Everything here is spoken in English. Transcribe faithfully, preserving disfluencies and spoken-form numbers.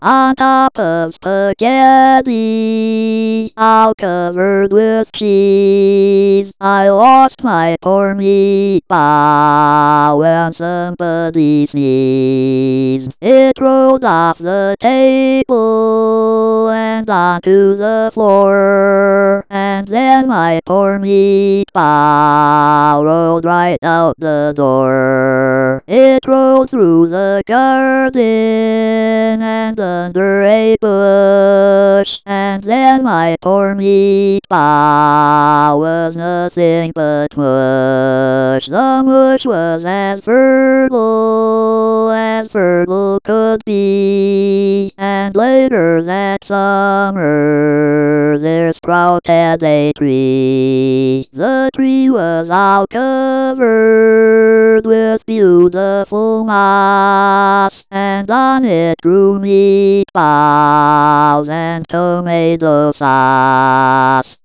on top of spaghetti, all covered with cheese. I lost my poor meatball when somebody sneezed. It rolled off the table and onto the floor, and then my poor meatball rolled right out the door. It rolled through the garden and under a bush, and then my poor meatball was nothing but mush. The mush was as fertile as fertile could be, and later that summer there sprouted a tree. The tree was all covered with beautiful moss, and on it grew meatballs and tomato sauce.